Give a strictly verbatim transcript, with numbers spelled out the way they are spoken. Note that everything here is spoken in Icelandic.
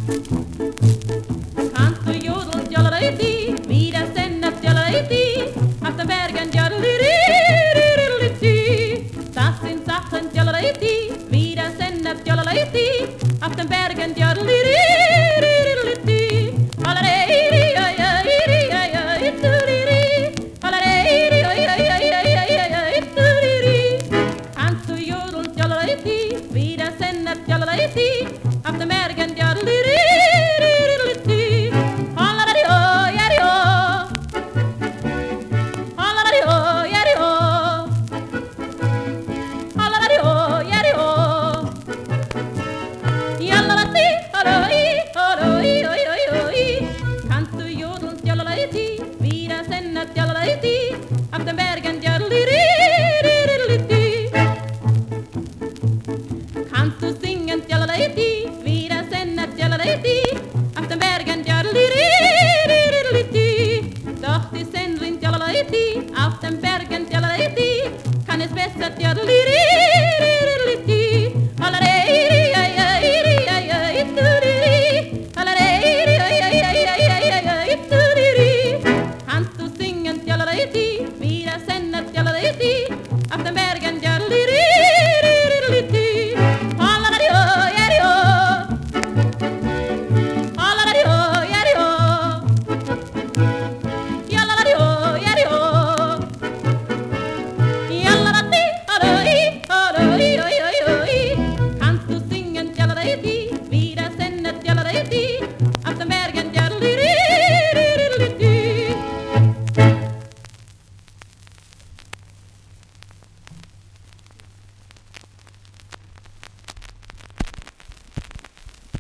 Kannst du jodeln, jodelidi, wie der Sennep, jodelidi, auf den Bergen, jodelidi, das sind Sachen, jodelidi, wie der Sennep, jodelidi, auf den Bergen, jodelidi.